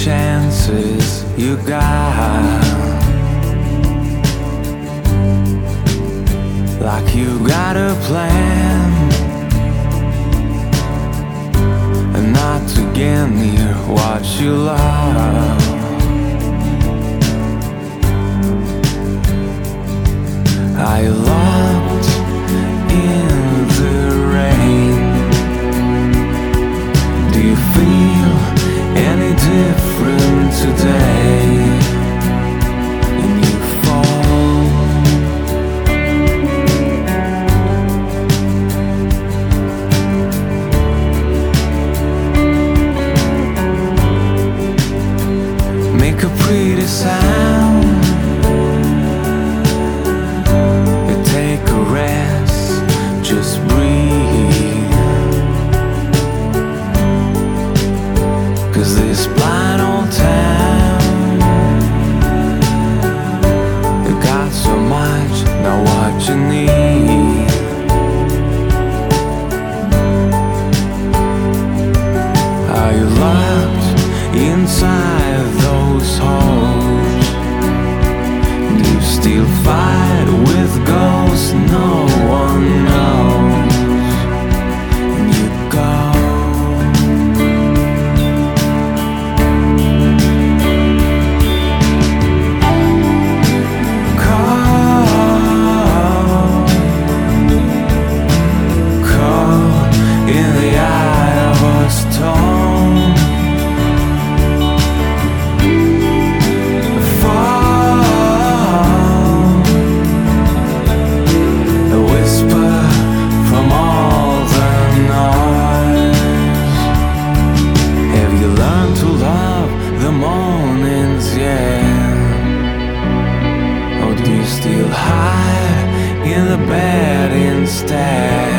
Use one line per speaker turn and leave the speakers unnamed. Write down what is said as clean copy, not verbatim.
chances you got, like you got a plan, and not to get near what you love. Are you locked in the rain? Do you feel any different today? And you fall. Make a pretty sound, take a rest, just breathe. 'Cause this blind old town, it got so much, not what you need. Are you locked inside those holes? Do you still fight with ghosts no one knows? And you go. Caught in the eye of a storm, a whisper from all the noise. Have you learned to love the mornings yet? Or do you still hide in the bed instead?